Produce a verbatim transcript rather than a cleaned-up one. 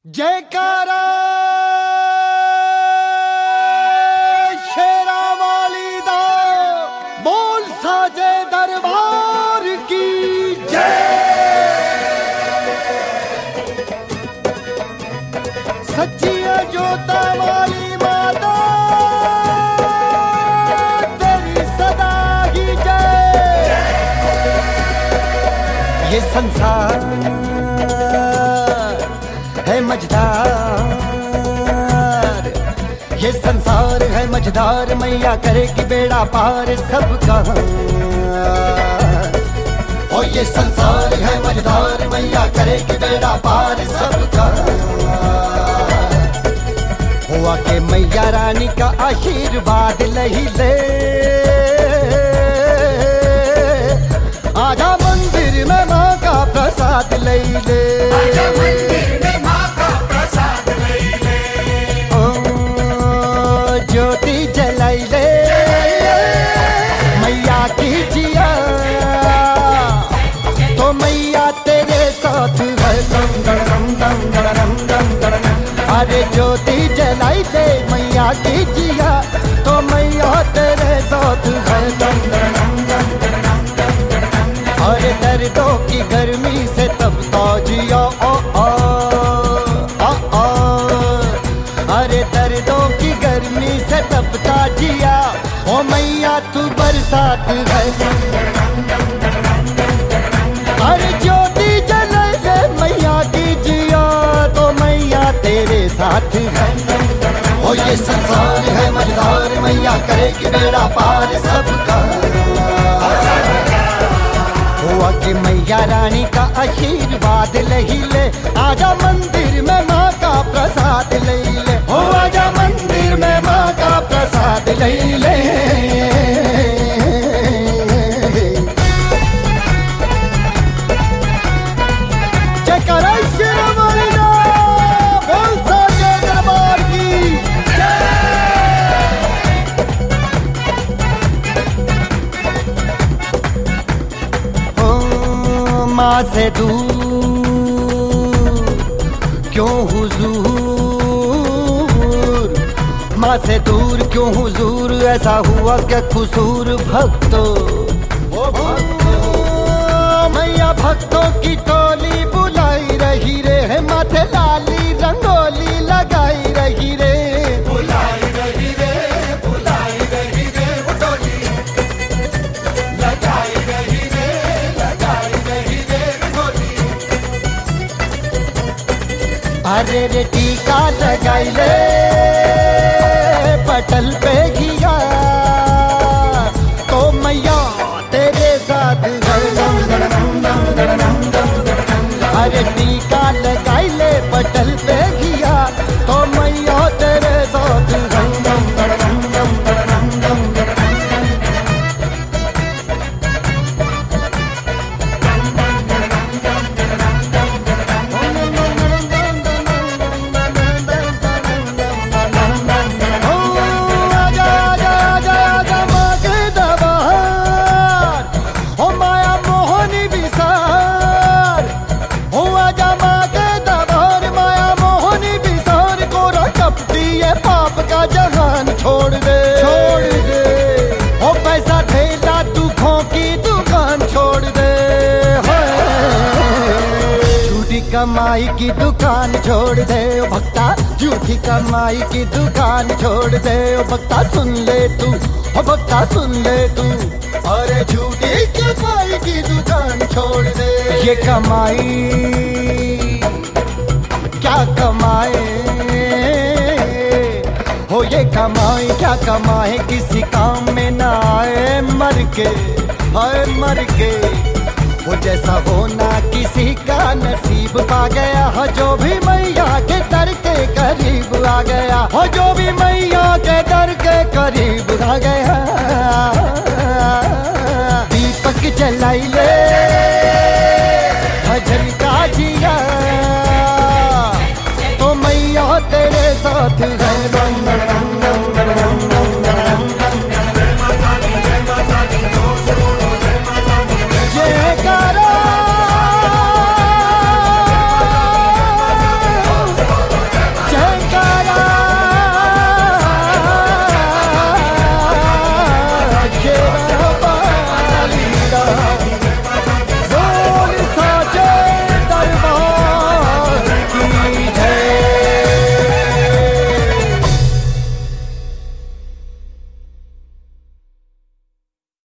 जयकारा शेरा वाली दा बोल साजे दरबार की जय। सच्ची है जोता वाली माता तेरी सदा ही जय। ये संसार है मझधार, ये संसार है मझधार, मैया करेगी बेड़ा पार सबका। ओ ये संसार है मझधार, मैया करेगी बेड़ा पार सबका। हुआ के मैया रानी का आशीर्वाद लही ले, आजा मंदिर में माँ का प्रसाद लही ले। ज्योति जलाई ले मैया की जिया, तो मैया तेरे साथ है दम दम दम दम दम दम। अरे ज्योति जलाई ले मैया की जिया, तो मैया तेरे साथ है दम दम दम दम। अरे दर्दों की गर्मी से तपता जिया ओ ओ ओ ओ। अरे दर्दों की गर्मी से तपता जिया, ओ मैया तू बरसात है। अरे ज्योति जले ले मैया की जिया, तो मैया तेरे साथ है। ओ ये संसार है मझधार, मैया करेगी बेड़ा पार सबका। हुआ कि मैया रानी का आशीर्वाद लही ले, आजा मंदिर में माँ का प्रसाद ले ले। हो आजा मंदिर में माँ का प्रसाद ले ले। जयकारा शेरा वाली दा बोल साजे दरबार की जय। ओ माँ से दूर क्यों हुजूर, माँ से दूर क्यों हुजूर, ऐसा हुआ क्या कसूर भक्तों। ओ भक्तों मैया भक्तों की टोली बुलाई रही रे, है माथे लाली रंगोली लगाई रही रे। बुलाई रही रे बुलाई रही रे वो टोली लगाई रही रे लगाई रही रे टोली। अरे रे टीका लगाई ले पटल पे किया, तो मैया तेरे साथ अरे टीका लगाई ले पटल पे किया, तो मैया तेरे साथ। जहान छोड़ दे छोड़ दे, ओ पैसा ठेला दुखों की दुकान छोड़ दे। झूठी कमाई की दुकान छोड़ दे ओ भक्ता, झूठी कमाई की दुकान छोड़ दे ओ भक्ता। सुन ले तू ओ भक्ता सुन ले तू, अरे झूठी कमाई की दुकान छोड़ दे। ये कमाई क्या कमाए हो, ये कमाए क्या कमाए किसी काम में ना आए। मर के हाय मर के वो जैसा होना किसी का नसीब पा गया हो, जो भी मैया के दर के करीब आ गया हो, जो भी मैया के दर के करीब आ गया। दीपक जलाई ले भजन का जिया, तो मैया तेरे साथ है।